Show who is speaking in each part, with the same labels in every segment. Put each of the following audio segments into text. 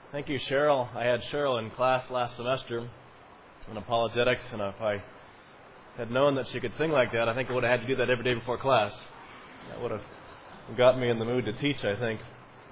Speaker 1: Thank you, Cheryl. I had Cheryl in class last semester in apologetics, and if I had known that she could sing like that, I think I would have had to do that every day before class. That would have got me in the mood to teach, I think.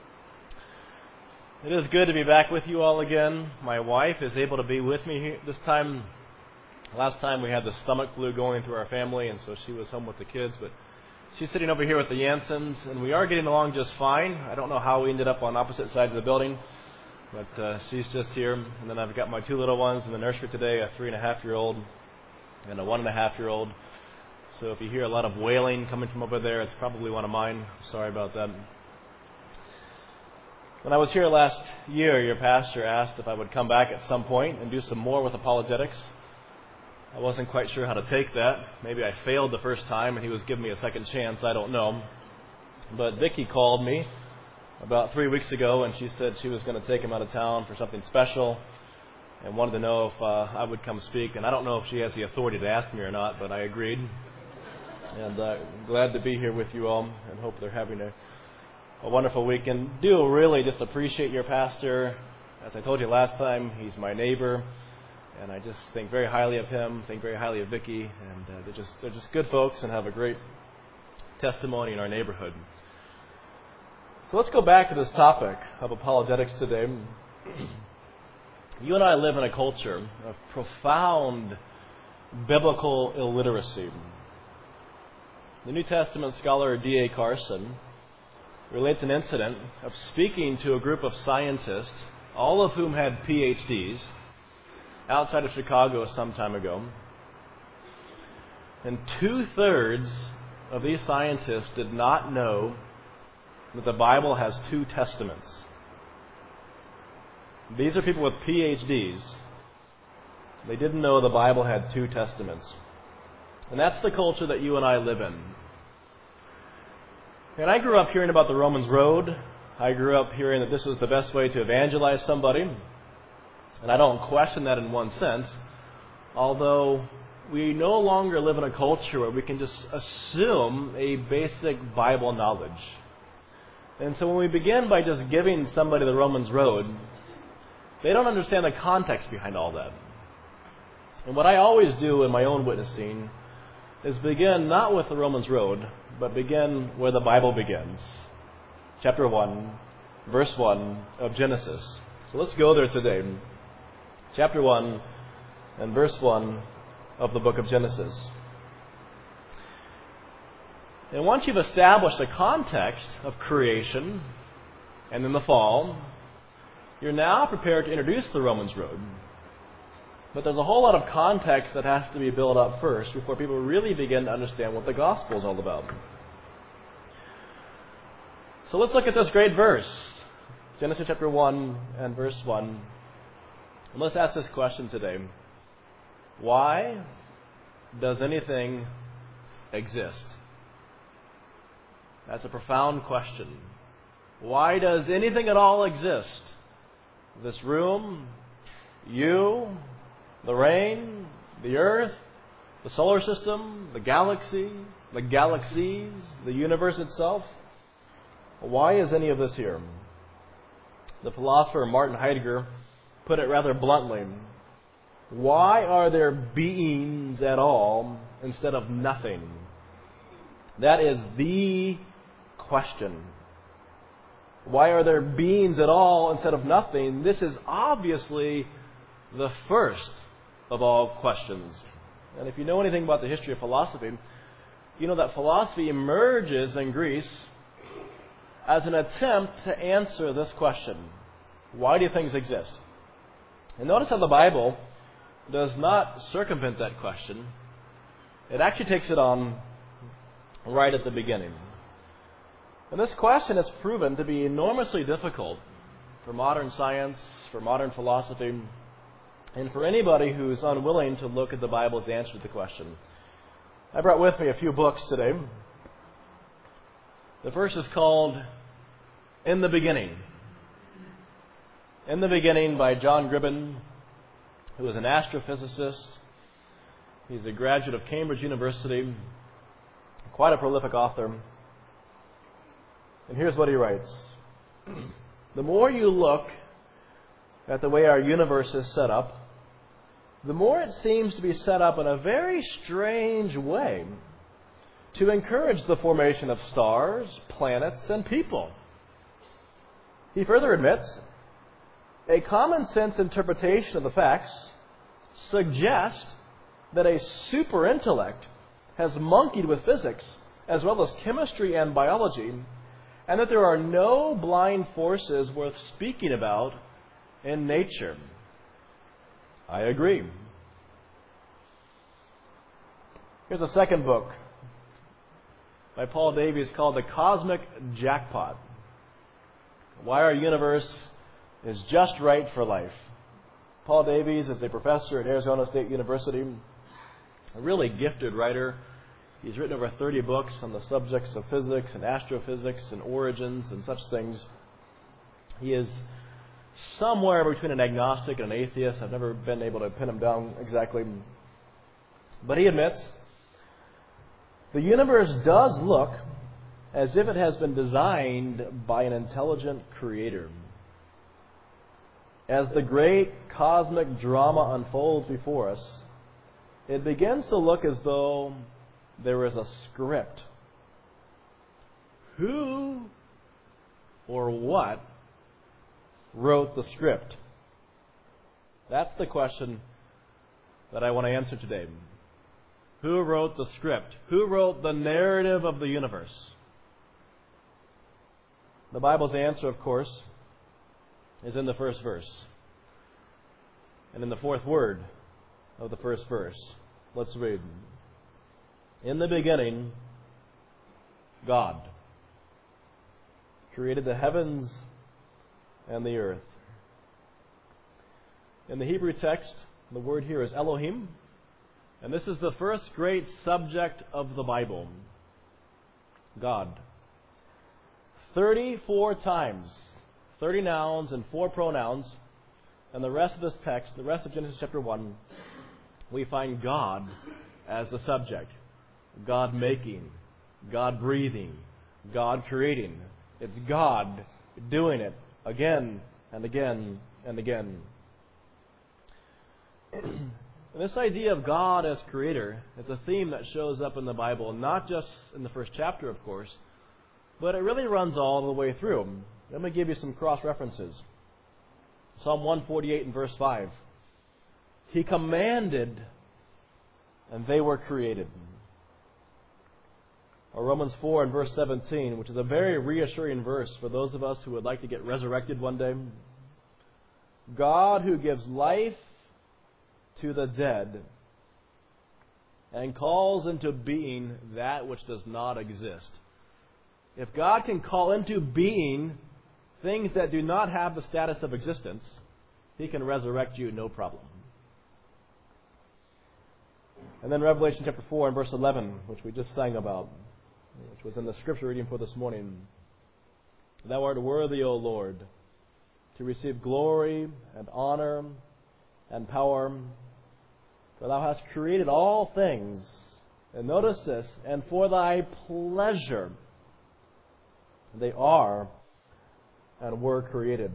Speaker 1: It is good to be back with you all again. My wife is able to be with me this time. Last time we had the stomach flu going through our family, and so she was home with the kids, but she's sitting over here with the Jansens, and we are getting along just fine. I don't know how we ended up on opposite sides of the building, but she's just here. And then I've got my two little ones in the nursery today, a 3.5-year-old and a 1.5-year-old. So if you hear a lot of wailing coming from over there, it's probably one of mine. Sorry about that. When I was here last year, your pastor asked if I would come back at some point and do some more with apologetics. I wasn't quite sure how to take that. Maybe I failed the first time and he was giving me a second chance. I don't know. But Vicki called me about 3 weeks ago, and she said she was going to take him out of town for something special and wanted to know if I would come speak. And I don't know if she has the authority to ask me or not, but I agreed. And glad to be here with you all, and hope they're having a wonderful weekend. Do really just appreciate your pastor. As I told you last time, he's my neighbor, and I just think very highly of him, think very highly of Vicki, and they're just good folks and have a great testimony in our neighborhood. So let's go back to this topic of apologetics today. You and I live in a culture of profound biblical illiteracy. The New Testament scholar D.A. Carson relates an incident of speaking to a group of scientists, all of whom had PhDs, outside of Chicago some time ago. And 2/3 of these scientists did not know that the Bible has two testaments. These are people with PhDs. They didn't know the Bible had two testaments. And that's the culture that you and I live in. And I grew up hearing about the Romans Road. I grew up hearing that this was the best way to evangelize somebody. And I don't question that in one sense, although we no longer live in a culture where we can just assume a basic Bible knowledge. And so when we begin by just giving somebody the Romans Road, they don't understand the context behind all that. And what I always do in my own witnessing is begin not with the Romans Road, but begin where the Bible begins. Chapter 1, verse 1 of Genesis. So let's go there today. Chapter 1 and verse 1 of the book of Genesis. And once you've established the context of creation and then the fall, you're now prepared to introduce the Romans Road. But there's a whole lot of context that has to be built up first before people really begin to understand what the gospel is all about. So let's look at this great verse, Genesis chapter 1 and verse 1. And let's ask this question today. Why does anything exist? That's a profound question. Why does anything at all exist? This room, you, the rain, the earth, the solar system, the galaxy, the galaxies, the universe itself. Why is any of this here? The philosopher Martin Heidegger put it rather bluntly. Why are there beings at all instead of nothing? That is the question. Why are there beings at all instead of nothing? This is obviously the first of all questions. And if you know anything about the history of philosophy, you know that philosophy emerges in Greece as an attempt to answer this question. Why do things exist? And notice how the Bible does not circumvent that question. It actually takes it on right at the beginning. And this question has proven to be enormously difficult for modern science, for modern philosophy, and for anybody who's unwilling to look at the Bible's answer to the question. I brought with me a few books today. The first is called In the Beginning. In the Beginning by John Gribben, who is an astrophysicist. He's a graduate of Cambridge University, quite a prolific author. And here's what he writes. The more you look at the way our universe is set up, the more it seems to be set up in a very strange way to encourage the formation of stars, planets, and people. He further admits, a common sense interpretation of the facts suggests that a super intellect has monkeyed with physics as well as chemistry and biology, and that there are no blind forces worth speaking about in nature. I agree. Here's a second book by Paul Davies called The Cosmic Jackpot: Why Our Universe is Just Right for Life. Paul Davies is a professor at Arizona State University, a really gifted writer. He's written over 30 books on the subjects of physics and astrophysics and origins and such things. He is somewhere between an agnostic and an atheist. I've never been able to pin him down exactly. But he admits the universe does look as if it has been designed by an intelligent creator. As the great cosmic drama unfolds before us, it begins to look as though there is a script. Who or what wrote the script? That's the question that I want to answer today. Who wrote the script? Who wrote the narrative of the universe? The Bible's answer, of course, is in the first verse. And in the fourth word of the first verse. Let's read. In the beginning, God created the heavens and the earth. In the Hebrew text, the word here is Elohim, and this is the first great subject of the Bible. God. 34 times, 30 nouns and 4 pronouns, and the rest of this text, the rest of Genesis chapter 1, we find God as the subject. God making, God breathing, God creating. It's God doing it again and again and again. And this idea of God as creator is a theme that shows up in the Bible, not just in the first chapter, of course, but it really runs all the way through. Let me give you some cross-references. Psalm 148 and verse 5. He commanded, and they were created. Or Romans 4 and verse 17, which is a very reassuring verse for those of us who would like to get resurrected one day. God who gives life to the dead and calls into being that which does not exist. If God can call into being things that do not have the status of existence, He can resurrect you, no problem. And then Revelation chapter 4 and verse 11, which we just sang about, which was in the scripture reading for this morning. Thou art worthy, O Lord, to receive glory and honor and power, for Thou hast created all things, and notice this, and for Thy pleasure they are and were created.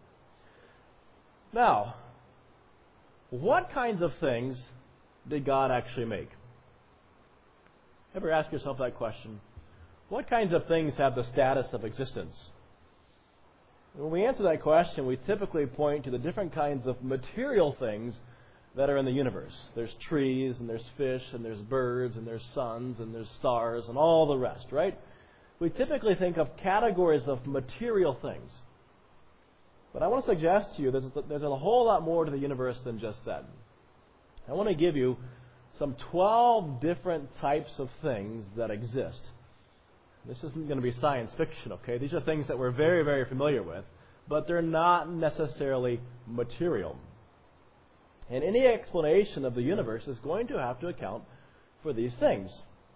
Speaker 1: Now, what kinds of things did God actually make? Ever ask yourself that question? What kinds of things have the status of existence? When we answer that question, we typically point to the different kinds of material things that are in the universe. There's trees, and there's fish, and there's birds, and there's suns, and there's stars, and all the rest, right? We typically think of categories of material things. But I want to suggest to you that there's a whole lot more to the universe than just that. I want to give you some 12 different types of things that exist. This isn't going to be science fiction, okay? These are things that we're very, very familiar with, but they're not necessarily material. And any explanation of the universe is going to have to account for these things.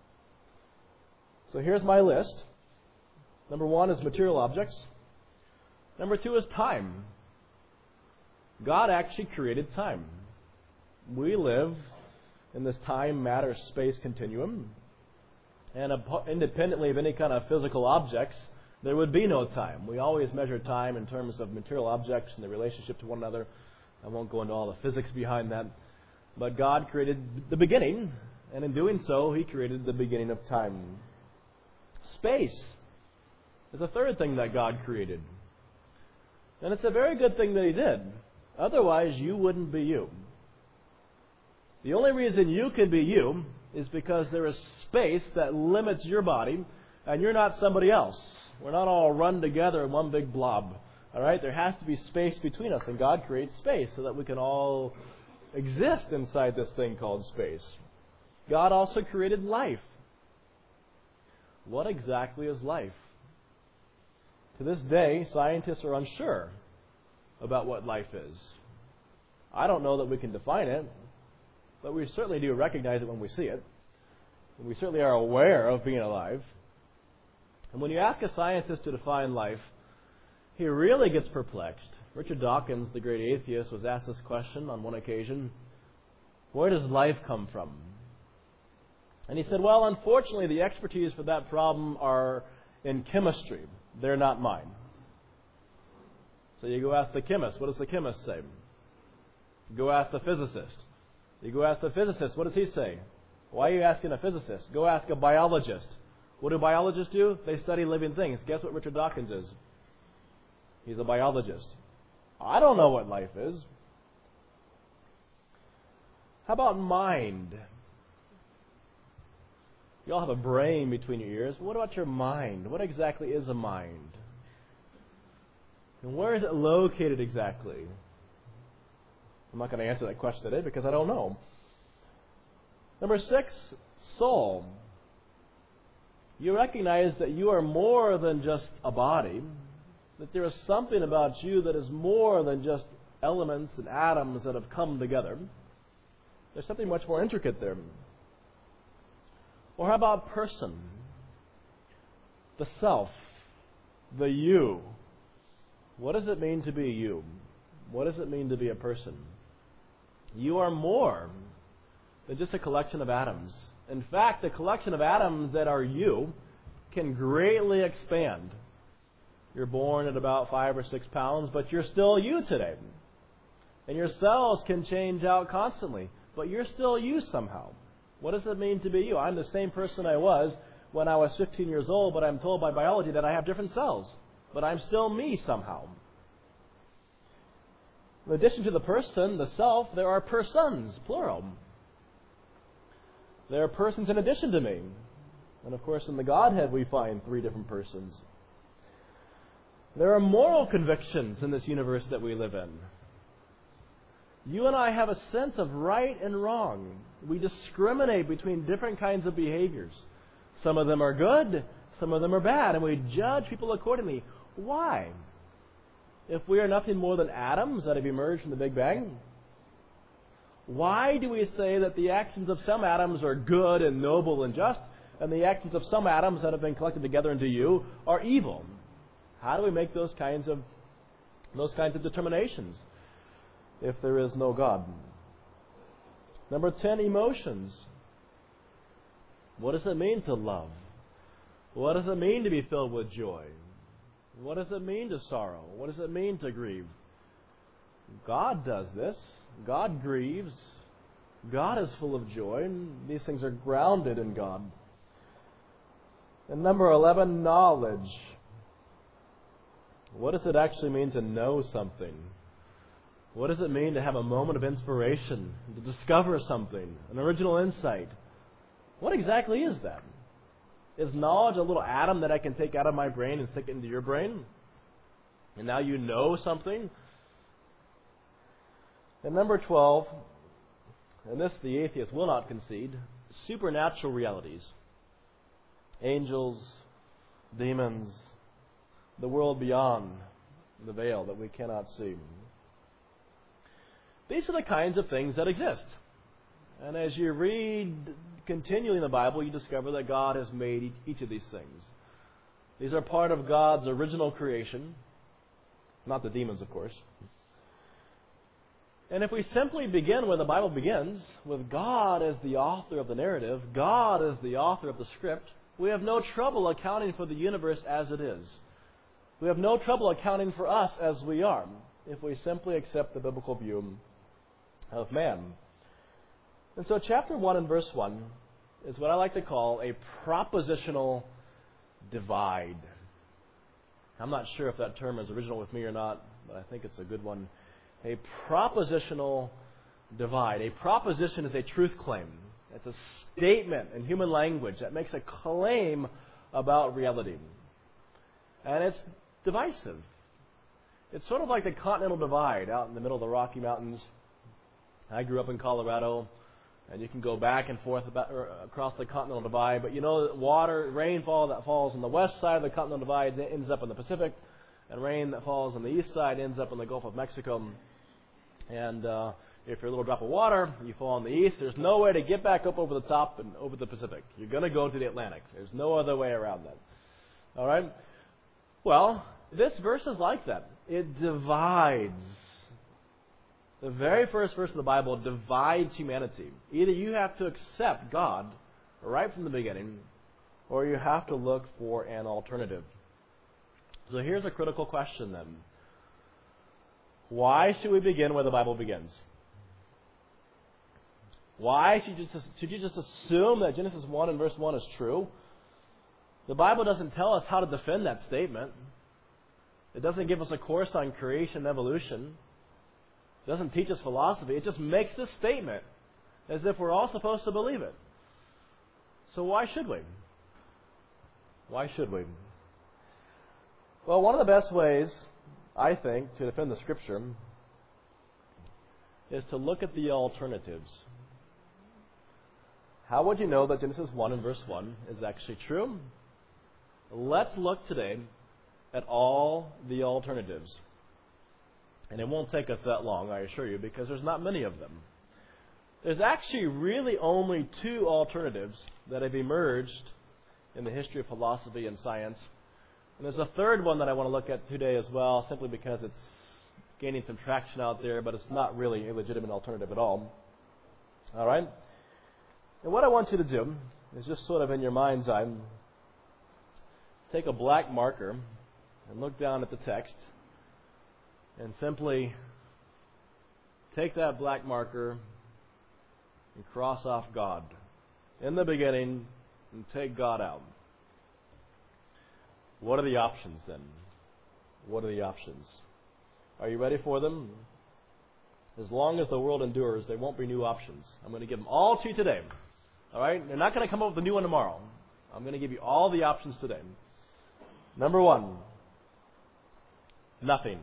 Speaker 1: So here's my list. Number 1 is material objects. Number 2 is time. God actually created time. We live in this time, matter, space continuum. And independently of any kind of physical objects, there would be no time. We always measure time in terms of material objects and the relationship to one another. I won't go into all the physics behind that. But God created the beginning, and in doing so, He created the beginning of time. Space is the third thing that God created. And it's a very good thing that He did. Otherwise, you wouldn't be you. The only reason you can be you is because there is space that limits your body, and you're not somebody else. We're not all run together in one big blob. All right? There has to be space between us, and God creates space so that we can all exist inside this thing called space. God also created life. What exactly is life? To this day, scientists are unsure about what life is. I don't know that we can define it, but we certainly do recognize it when we see it. And we certainly are aware of being alive. And when you ask a scientist to define life, he really gets perplexed. Richard Dawkins, the great atheist, was asked this question on one occasion. Where does life come from? And he said, well, unfortunately, the expertise for that problem are in chemistry. They're not mine. So you go ask the chemist. What does the chemist say? Go ask the physicist. You go ask the physicist. What does he say? Why are you asking a physicist? Go ask a biologist. What do biologists do? They study living things. Guess what Richard Dawkins is? He's a biologist. I don't know what life is. How about mind? You all have a brain between your ears. What about your mind? What exactly is a mind? And where is it located exactly? I'm not going to answer that question today because I don't know. Number 6, soul. You recognize that you are more than just a body, that there is something about you that is more than just elements and atoms that have come together. There's something much more intricate there. Or how about person? The self, the you. What does it mean to be you? What does it mean to be a person? You are more than just a collection of atoms. In fact, the collection of atoms that are you can greatly expand. You're born at about 5 or 6 pounds, but you're still you today. And your cells can change out constantly, but you're still you somehow. What does it mean to be you? I'm the same person I was when I was 15 years old, but I'm told by biology that I have different cells. But I'm still me somehow. In addition to the person, the self, there are persons, plural. There are persons in addition to me. And of course, in the Godhead, we find 3 different persons. There are moral convictions in this universe that we live in. You and I have a sense of right and wrong. We discriminate between different kinds of behaviors. Some of them are good, some of them are bad, and we judge people accordingly. Why? If we are nothing more than atoms that have emerged from the Big Bang, why do we say that the actions of some atoms are good and noble and just, and the actions of some atoms that have been collected together into you are evil? How do we make those kinds of determinations if there is no God? Number 10, emotions. What does it mean to love? What does it mean to be filled with joy? What does it mean to sorrow? What does it mean to grieve? God does this. God grieves. God is full of joy, and these things are grounded in God. And number 11, knowledge. What does it actually mean to know something? What does it mean to have a moment of inspiration, to discover something, an original insight? What exactly is that? Is knowledge a little atom that I can take out of my brain and stick it into your brain? And now you know something? And number 12, and this the atheist will not concede, supernatural realities. Angels, demons, the world beyond the veil that we cannot see. These are the kinds of things that exist. And as you read continually in the Bible, you discover that God has made each of these things. These are part of God's original creation. Not the demons, of course. And if we simply begin where the Bible begins, with God as the author of the narrative, God as the author of the script, we have no trouble accounting for the universe as it is. we have no trouble accounting for us as we are if we simply accept the biblical view of man. And so chapter 1 and verse 1 is what I like to call a propositional divide. I'm not sure if that term is original with me or not, but I think it's a good one. A propositional divide. A proposition is a truth claim. It's a statement in human language that makes a claim about reality. And it's divisive. It's sort of like the Continental Divide out in the middle of the Rocky Mountains. I grew up in Colorado, and you can go back and forth across the Continental Divide, but you know that rainfall that falls on the west side of the Continental Divide ends up in the Pacific, and rain that falls on the east side ends up in the Gulf of Mexico. And if you're a little drop of water, you fall on the east. There's no way to get back up over the top and over the Pacific. You're going to go to the Atlantic. There's no other way around that. All right? Well, this verse is like that. It divides. The very first verse of the Bible divides humanity. Either you have to accept God right from the beginning, or you have to look for an alternative. So here's a critical question then. Why should we begin where the Bible begins? Why should you just assume that Genesis 1 and verse 1 is true? The Bible doesn't tell us how to defend that statement. It doesn't give us a course on creation and evolution. It doesn't teach us philosophy. It just makes this statement as if we're all supposed to believe it. So why should we? Why should we? Well, one of the best ways, I think, to defend the Scripture is to look at the alternatives. How would you know that Genesis 1 and verse 1 is actually true? Let's look today at all the alternatives. And it won't take us that long, I assure you, because there's not many of them. There's actually really only two alternatives that have emerged in the history of philosophy and science. And there's a third one that I want to look at today as well, simply because it's gaining some traction out there, but it's not really a legitimate alternative at all. All right? And what I want you to do is just sort of in your mind's eye, take a black marker and look down at the text and simply take that black marker and cross off God in the beginning and take God out. What are the options then? What are the options? Are you ready for them? As long as the world endures, there won't be new options. I'm going to give them all to you today. All right? They're not going to come up with a new one tomorrow. I'm going to give you all the options today. Number one, nothing.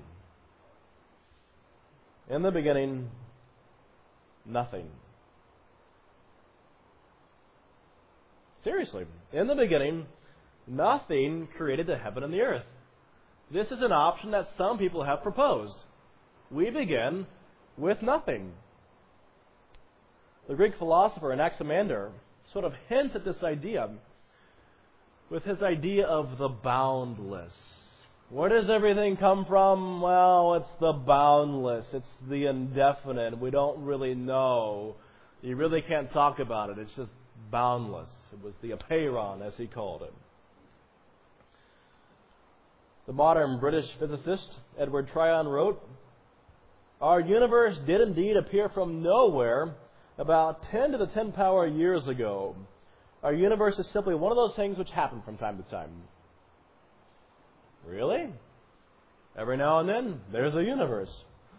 Speaker 1: In the beginning, nothing. Seriously, in the beginning, nothing created the heaven and the earth. This is an option that some people have proposed. We begin with nothing. The Greek philosopher Anaximander sort of hints at this idea with his idea of the boundless. Where does everything come from? Well, it's the boundless. It's the indefinite. We don't really know. You really can't talk about it. It's just boundless. It was the apeiron, as he called it. The modern British physicist Edward Tryon wrote, "Our universe did indeed appear from nowhere about 10 to the 10 power years ago. Our universe is simply one of those things which happen from time to time." Really? Every now and then, there's a universe.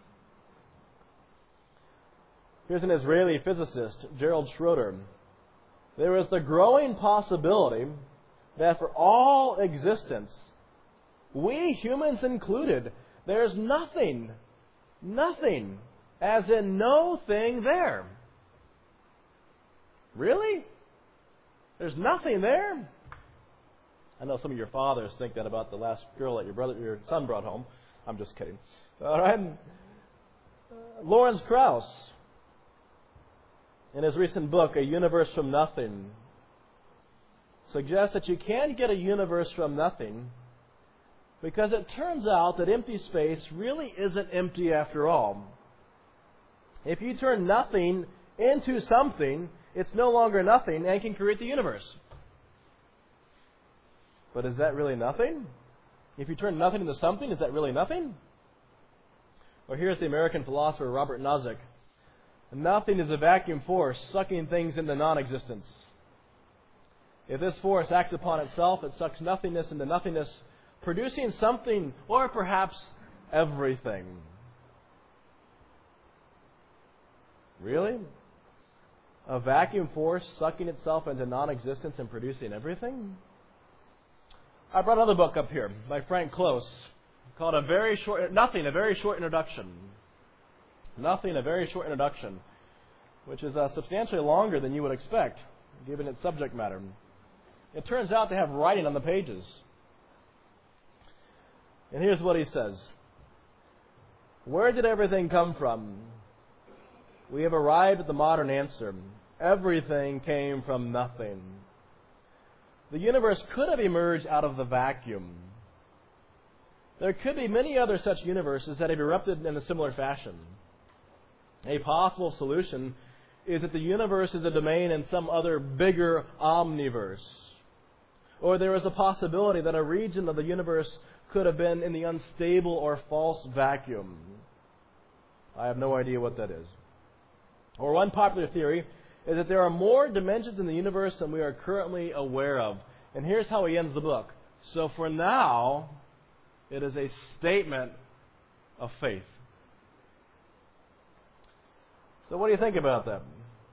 Speaker 1: Here's an Israeli physicist, Gerald Schroeder. "There is the growing possibility that for all existence, we humans included, there's nothing, as in no thing there." Really? There's nothing there? I know some of your fathers think that about the last girl that your son brought home. I'm just kidding. All right. Lawrence Krauss, in his recent book, A Universe from Nothing, suggests that you can't get a universe from nothing because it turns out that empty space really isn't empty after all. If you turn nothing into something, it's no longer nothing and can create the universe. But is that really nothing? If you turn nothing into something, is that really nothing? Or here's the American philosopher Robert Nozick. Nothing is a vacuum force sucking things into non-existence. If this force acts upon itself, it sucks nothingness into nothingness, producing something or perhaps everything. Really? A vacuum force sucking itself into non-existence and producing everything? I brought another book up here by Frank Close called Nothing, a Very Short Introduction. Nothing, a Very Short Introduction, which is substantially longer than you would expect, given its subject matter. It turns out to have writing on the pages. And here's what he says. Where did everything come from? We have arrived at the modern answer. Everything came from nothing. The universe could have emerged out of the vacuum. There could be many other such universes that have erupted in a similar fashion. A possible solution is that the universe is a domain in some other bigger omniverse. Or there is a possibility that a region of the universe could have been in the unstable or false vacuum. I have no idea what that is. Or one popular theory is that there are more dimensions in the universe than we are currently aware of. And here's how he ends the book. So for now, it is a statement of faith. So what do you think about that?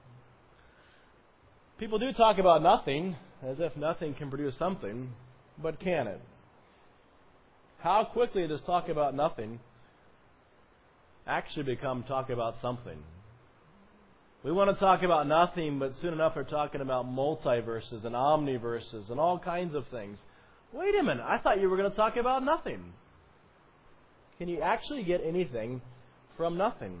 Speaker 1: People do talk about nothing, as if nothing can produce something, but can it? How quickly does talk about nothing actually become talk about something? We want to talk about nothing, but soon enough we're talking about multiverses and omniverses and all kinds of things. Wait a minute, I thought you were going to talk about nothing. Can you actually get anything from nothing?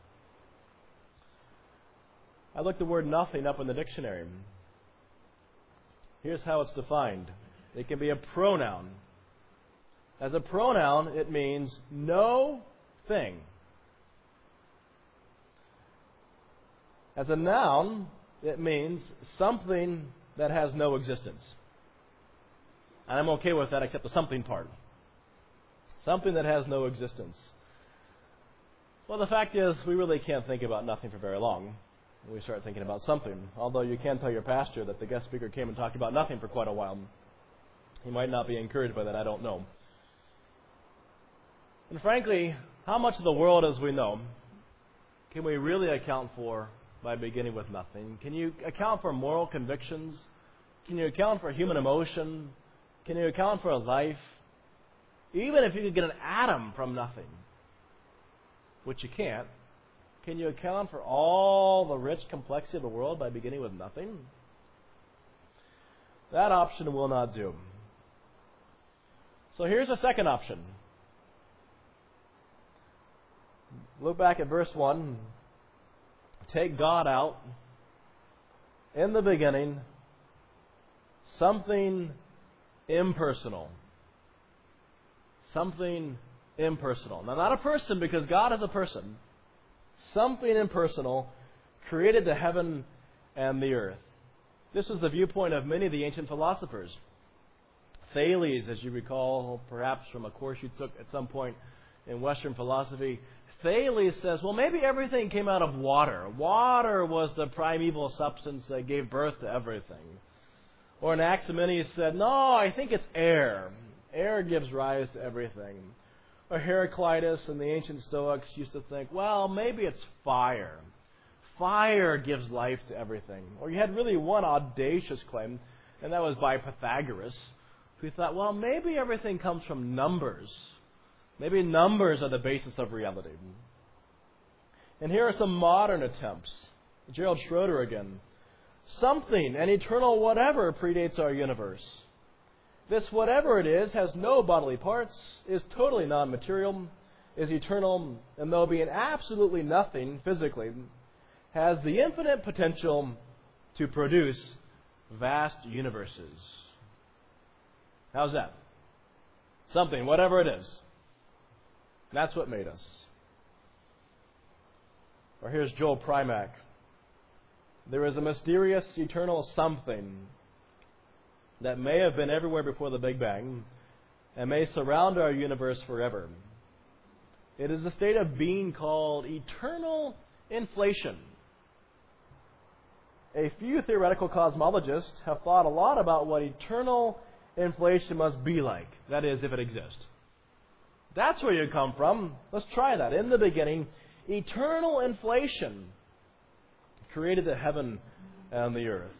Speaker 1: I looked the word nothing up in the dictionary. Here's how it's defined. It can be a pronoun. As a pronoun, it means no thing. As a noun, it means something that has no existence. And I'm okay with that except the something part. Something that has no existence. Well, the fact is, we really can't think about nothing for very long when we start thinking about something. Although you can tell your pastor that the guest speaker came and talked about nothing for quite a while. He might not be encouraged by that, I don't know. And frankly, how much of the world as we know can we really account for by beginning with nothing? Can you account for moral convictions? Can you account for human emotion? Can you account for life? Even if you could get an atom from nothing, which you can't, can you account for all the rich complexity of the world by beginning with nothing? That option will not do. So here's a second option. Look back at verse 1. Take God out. In the beginning, something impersonal. Something impersonal. Now, not a person, because God is a person. Something impersonal created the heaven and the earth. This was the viewpoint of many of the ancient philosophers. Thales, as you recall, perhaps from a course you took at some point in Western philosophy, Thales says, well, maybe everything came out of water. Water was the primeval substance that gave birth to everything. Or Anaximenes said, no, I think it's air. Air gives rise to everything. Or Heraclitus and the ancient Stoics used to think, well, maybe it's fire. Fire gives life to everything. Or you had really one audacious claim, and that was by Pythagoras, who thought, well, maybe everything comes from numbers. Maybe numbers are the basis of reality. And here are some modern attempts. Gerald Schroeder again. Something, an eternal whatever, predates our universe. This whatever it is has no bodily parts, is totally non-material, is eternal, and though being absolutely nothing physically, has the infinite potential to produce vast universes. How's that? Something, whatever it is. That's what made us. Or here's Joel Primack. There is a mysterious eternal something that may have been everywhere before the Big Bang and may surround our universe forever. It is a state of being called eternal inflation. A few theoretical cosmologists have thought a lot about what eternal inflation must be like. That is, if it exists. That's where you come from. Let's try that. In the beginning, eternal inflation created the heaven and the earth.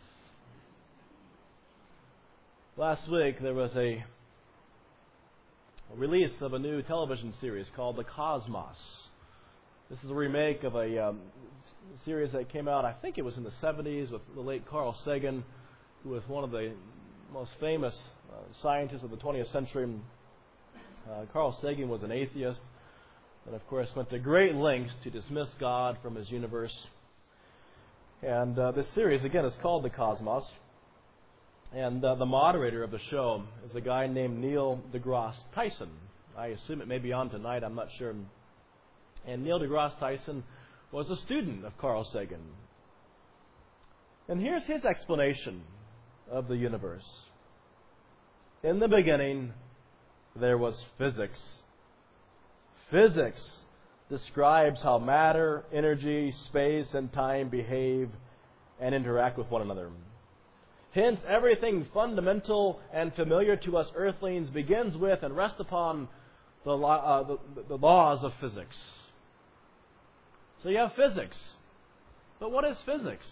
Speaker 1: Last week there was a release of a new television series called The Cosmos. This is a remake of a series that came out, I think it was in the 70s, with the late Carl Sagan, who was one of the most famous scientists of the 20th century. Carl Sagan was an atheist and, of course, went to great lengths to dismiss God from his universe. And this series, again, is called The Cosmos. And the moderator of the show is a guy named Neil deGrasse Tyson. I assume it may be on tonight, I'm not sure. And Neil deGrasse Tyson was a student of Carl Sagan. And here's his explanation of the universe. In the beginning, there was physics. Physics describes how matter, energy, space, and time behave and interact with one another. Hence, everything fundamental and familiar to us earthlings begins with and rests upon the laws of physics. So you have physics. But what is physics?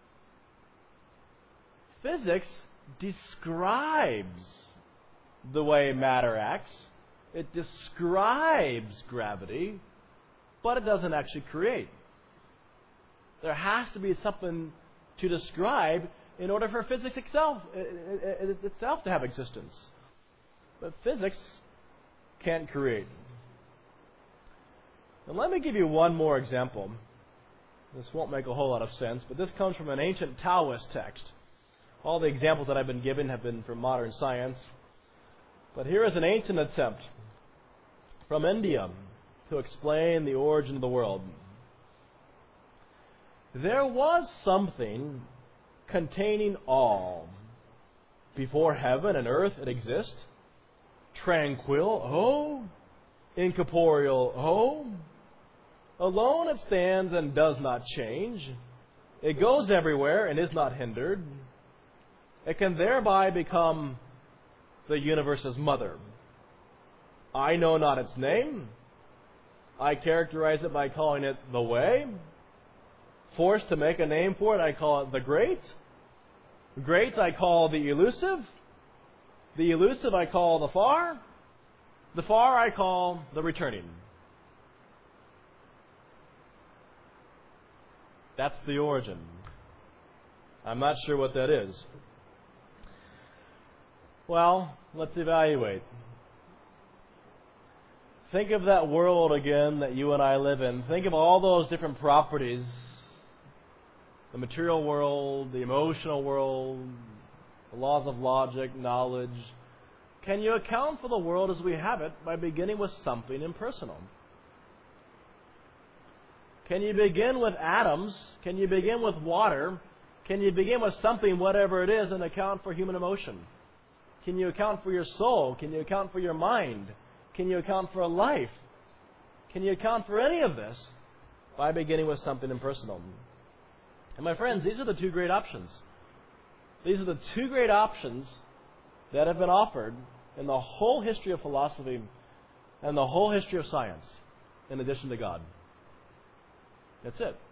Speaker 1: Physics describes the way matter acts. It describes gravity, but it doesn't actually create. There has to be something to describe in order for physics itself to have existence. But physics can't create. And let me give you one more example. This won't make a whole lot of sense, but this comes from an ancient Taoist text. All the examples that I've been given have been from modern science. But here is an ancient attempt from India to explain the origin of the world. There was something containing all. Before heaven and earth it exists. Tranquil, incorporeal, alone it stands and does not change. It goes everywhere and is not hindered. It can thereby become the universe's mother. I know not its name. I characterize it by calling it the way. Forced to make a name for it, I call it the great. Great I call the elusive. The elusive I call the far. The far I call the returning. That's the origin. I'm not sure what that is. Well, let's evaluate. Think of that world again that you and I live in. Think of all those different properties. The material world, the emotional world, the laws of logic, knowledge. Can you account for the world as we have it by beginning with something impersonal? Can you begin with atoms? Can you begin with water? Can you begin with something, whatever it is, and account for human emotion? Can you account for your soul? Can you account for your mind? Can you account for a life? Can you account for any of this by beginning with something impersonal? And my friends, these are the two great options. These are the two great options that have been offered in the whole history of philosophy and the whole history of science, in addition to God. That's it.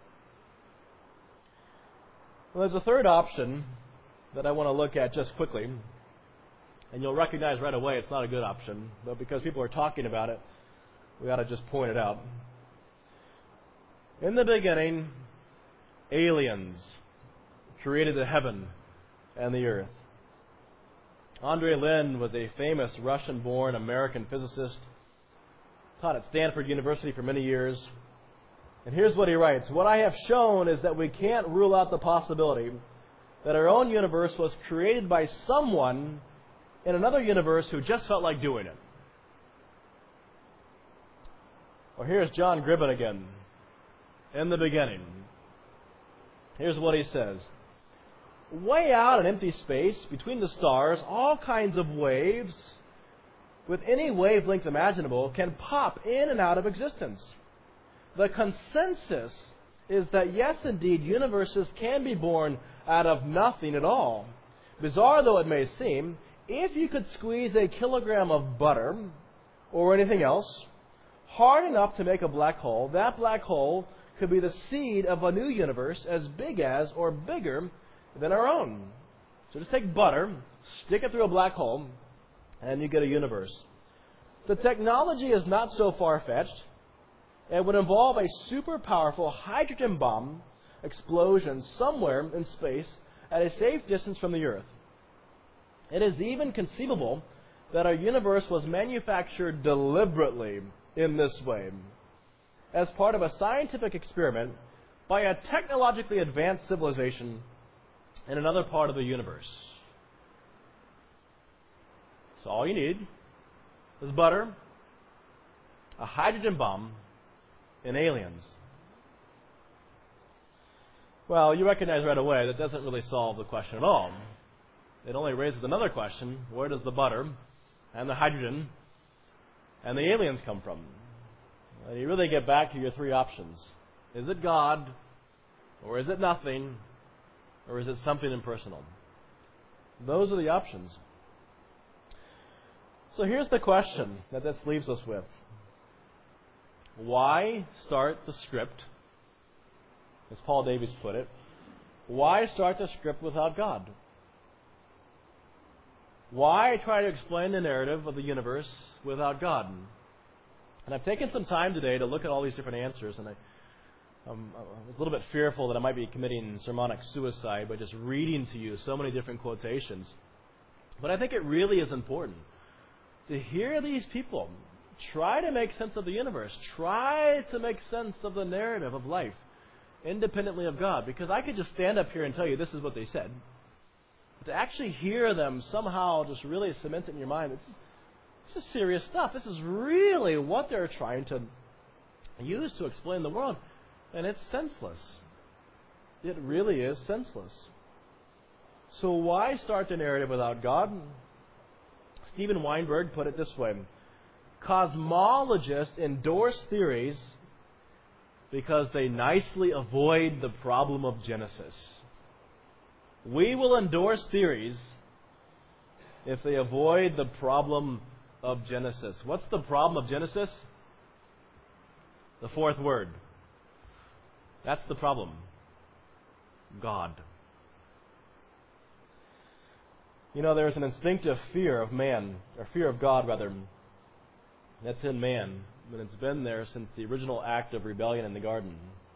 Speaker 1: Well, there's a third option that I want to look at just quickly. And you'll recognize right away it's not a good option, but because people are talking about it, we ought to just point it out. In the beginning, aliens created the heaven and the earth. Andre Linde was a famous Russian-born American physicist, taught at Stanford University for many years. And here's what he writes. What I have shown is that we can't rule out the possibility that our own universe was created by someone in another universe who just felt like doing it. Or here's John Gribben again. In the beginning. Here's what he says. Way out in empty space between the stars, all kinds of waves with any wavelength imaginable can pop in and out of existence. The consensus is that yes, indeed, universes can be born out of nothing at all. Bizarre though it may seem, if you could squeeze a kilogram of butter or anything else hard enough to make a black hole, that black hole could be the seed of a new universe as big as or bigger than our own. So just take butter, stick it through a black hole, and you get a universe. The technology is not so far-fetched. It would involve a super powerful hydrogen bomb explosion somewhere in space at a safe distance from the Earth. It is even conceivable that our universe was manufactured deliberately in this way, as part of a scientific experiment by a technologically advanced civilization in another part of the universe. So all you need is butter, a hydrogen bomb, and aliens. Well, you recognize right away that doesn't really solve the question at all. It only raises another question: where does the butter and the hydrogen and the aliens come from? And you really get back to your three options. Is it God? Or is it nothing? Or is it something impersonal? Those are the options. So here's the question that this leaves us with. Why start the script, as Paul Davies put it? Why start the script without God? Why try to explain the narrative of the universe without God? And I've taken some time today to look at all these different answers, and I was a little bit fearful that I might be committing sermonic suicide by just reading to you so many different quotations. But I think it really is important to hear these people try to make sense of the universe, try to make sense of the narrative of life independently of God. Because I could just stand up here and tell you this is what they said. But to actually hear them somehow just really cement it in your mind, this is serious stuff. This is really what they're trying to use to explain the world. And it's senseless. It really is senseless. So why start the narrative without God? Steven Weinberg put it this way: cosmologists endorse theories because they nicely avoid the problem of Genesis. We will endorse theories if they avoid the problem of Genesis. What's the problem of Genesis? The fourth word. That's the problem. God. You know, there's an instinctive fear of man, or fear of God rather, that's in man, and it's been there since the original act of rebellion in the garden.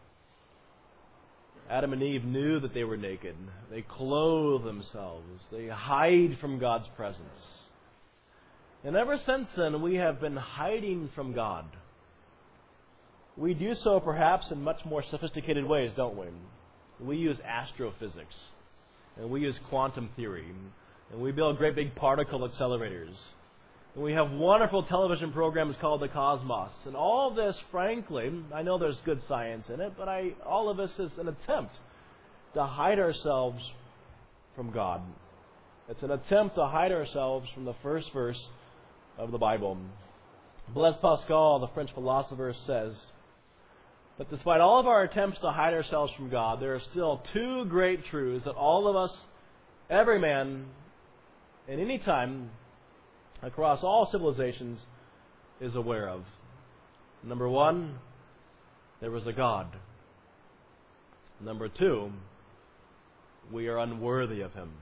Speaker 1: Adam and Eve knew that they were naked. They clothe themselves. They hide from God's presence. And ever since then, we have been hiding from God. We do so perhaps in much more sophisticated ways, don't we? We use astrophysics, and we use quantum theory, and we build great big particle accelerators. And we have wonderful television programs called The Cosmos. And all this, frankly, I know there's good science in it, but all of this is an attempt to hide ourselves from God. It's an attempt to hide ourselves from the first verse of the Bible. Blaise Pascal, the French philosopher, says that despite all of our attempts to hide ourselves from God, there are still two great truths that all of us, every man, at any time, across all civilizations, is aware of. Number one, there was a God. Number two, we are unworthy of Him.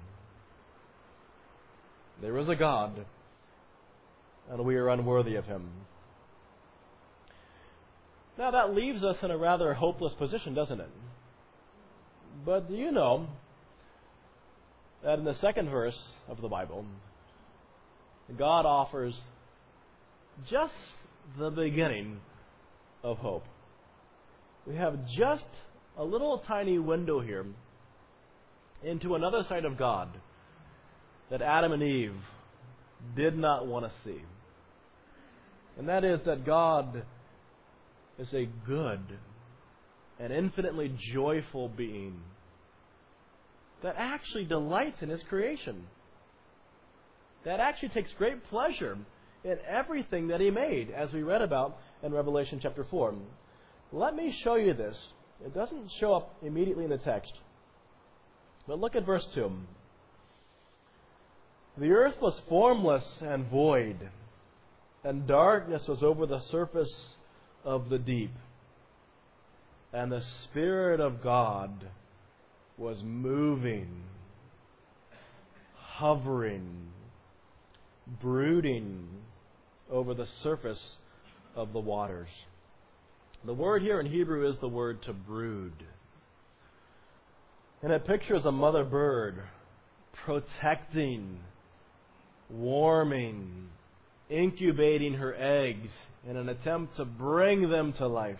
Speaker 1: There is a God, and we are unworthy of Him. Now that leaves us in a rather hopeless position, doesn't it? But do you know that in the second verse of the Bible, God offers just the beginning of hope? We have just a little tiny window here into another side of God that Adam and Eve did not want to see. And that is that God is a good and infinitely joyful being that actually delights in His creation, that actually takes great pleasure in everything that He made, as we read about in Revelation chapter 4. Let me show you this. It doesn't show up immediately in the text. But look at verse 2. The earth was formless and void, and darkness was over the surface of the deep. And the Spirit of God was moving, hovering, brooding over the surface of the waters. The word here in Hebrew is the word to brood. And it pictures a mother bird protecting, warming, incubating her eggs in an attempt to bring them to life.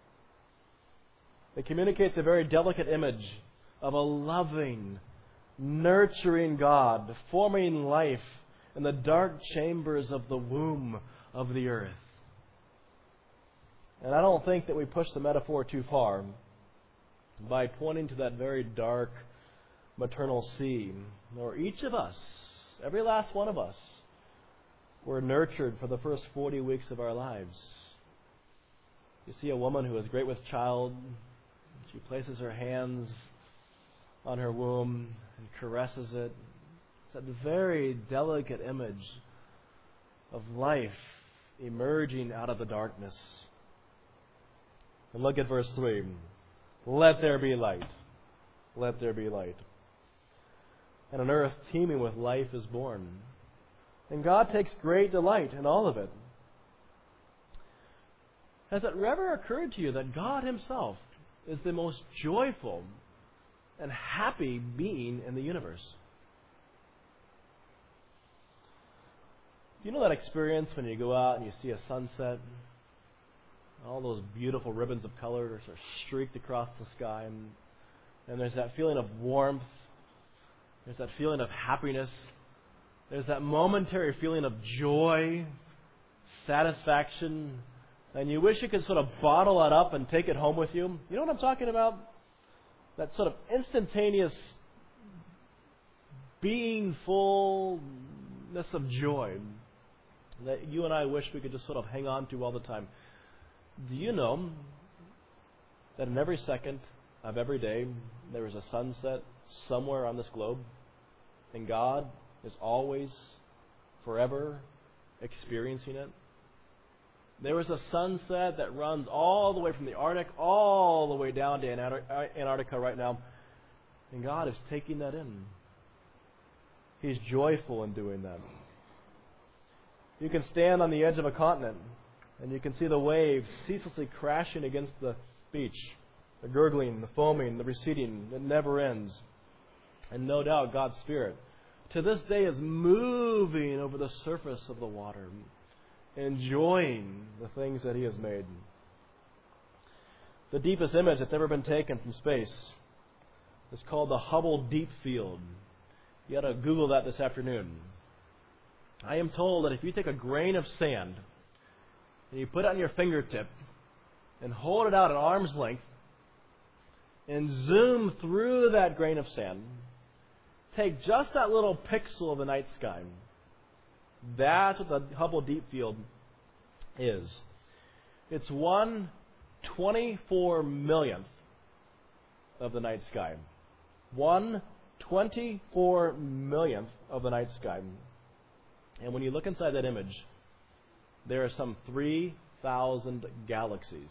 Speaker 1: It communicates a very delicate image of a loving, nurturing God forming life in the dark chambers of the womb of the earth. And I don't think that we push the metaphor too far by pointing to that very dark maternal sea, where each of us, every last one of us, were nurtured for the first 40 weeks of our lives. You see a woman who is great with child. She places her hands on her womb and caresses it. It's that very delicate image of life emerging out of the darkness. And look at verse 3. Let there be light. Let there be light. And an earth teeming with life is born. And God takes great delight in all of it. Has it ever occurred to you that God Himself is the most joyful and happy being in the universe? You know that experience when you go out and you see a sunset? All those beautiful ribbons of color are sort of streaked across the sky, and there's that feeling of warmth. There's that feeling of happiness. There's that momentary feeling of joy, satisfaction, and you wish you could sort of bottle it up and take it home with you. You know what I'm talking about? That sort of instantaneous being fullness of joy that you and I wish we could just sort of hang on to all the time. Do you know that in every second of every day there is a sunset somewhere on this globe? And God is always, forever experiencing it. There is a sunset that runs all the way from the Arctic all the way down to Antarctica right now. And God is taking that in. He's joyful in doing that. You can stand on the edge of a continent and you can see the waves ceaselessly crashing against the beach. The gurgling, the foaming, the receding. It never ends. And no doubt God's Spirit to this day is moving over the surface of the water, enjoying the things that He has made. The deepest image that's ever been taken from space is called the Hubble Deep Field. You ought to Google that this afternoon. I am told that if you take a grain of sand and you put it on your fingertip and hold it out at arm's length and zoom through that grain of sand, take just that little pixel of the night sky. That's what the Hubble Deep Field is. It's 1/24 of the night sky. 1/24 of the night sky. And when you look inside that image, there are some 3,000 galaxies.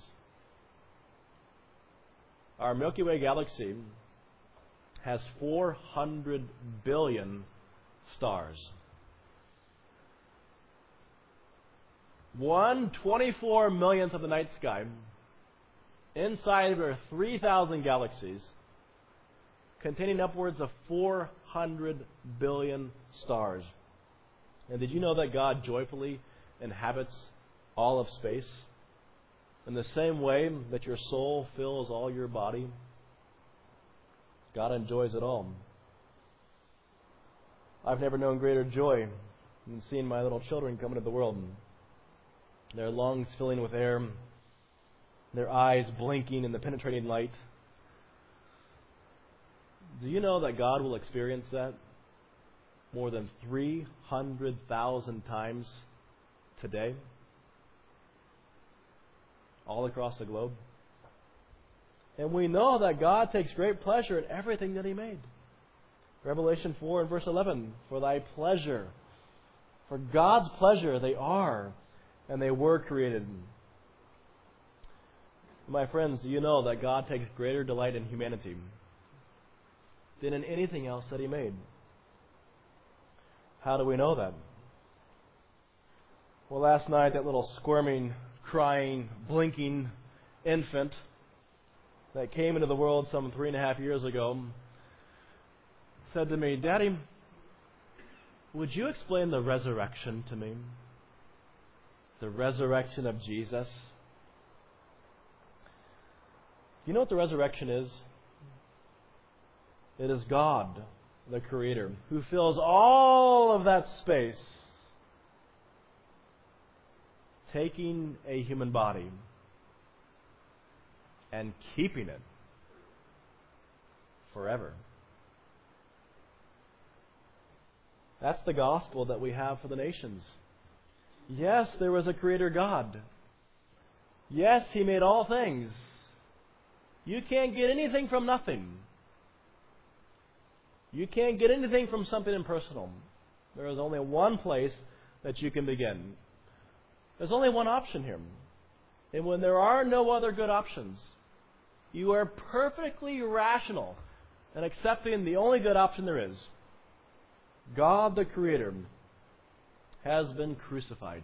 Speaker 1: Our Milky Way galaxy has 400 billion stars. 1/24 of the night sky, inside of our 3,000 galaxies, containing upwards of 400 billion stars. And did you know that God joyfully inhabits all of space? In the same way that your soul fills all your body, God enjoys it all. I've never known greater joy than seeing my little children come into the world. Their lungs filling with air, their eyes blinking in the penetrating light. Do you know that God will experience that more than 300,000 times today, all across the globe. And we know that God takes great pleasure in everything that He made. Revelation 4 and verse 11, for thy pleasure, for God's pleasure they are, and they were created. My friends, do you know that God takes greater delight in humanity than in anything else that He made? How do we know that? Well, last night, that little squirming, crying, blinking infant that came into the world some 3.5 years ago said to me, Daddy, would you explain the resurrection to me? The resurrection of Jesus? You know what the resurrection is? It is God, the Creator, who fills all of that space, taking a human body and keeping it forever. That's the gospel that we have for the nations. Yes, there was a Creator God. Yes, He made all things. You can't get anything from nothing. You can't get anything from something impersonal. There is only one place that you can begin. There's only one option here. And when there are no other good options, you are perfectly rational in accepting the only good option there is. God the Creator has been crucified.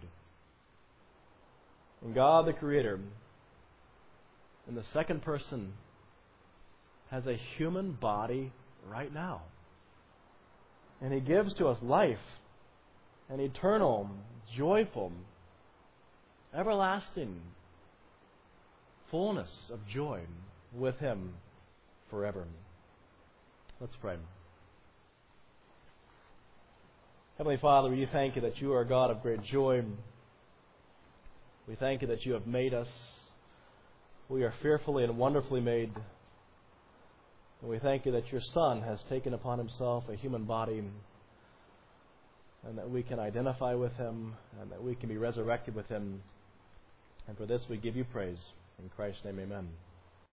Speaker 1: And God the Creator, in the second person, has a human body right now. And He gives to us life, an eternal, joyful, everlasting fullness of joy with Him forever. Let's pray. Heavenly Father, we thank You that You are a God of great joy. We thank You that You have made us. We are fearfully and wonderfully made. And we thank You that Your Son has taken upon Himself a human body, and that we can identify with Him, and that we can be resurrected with Him. And for this we give You praise. In Christ's name, amen.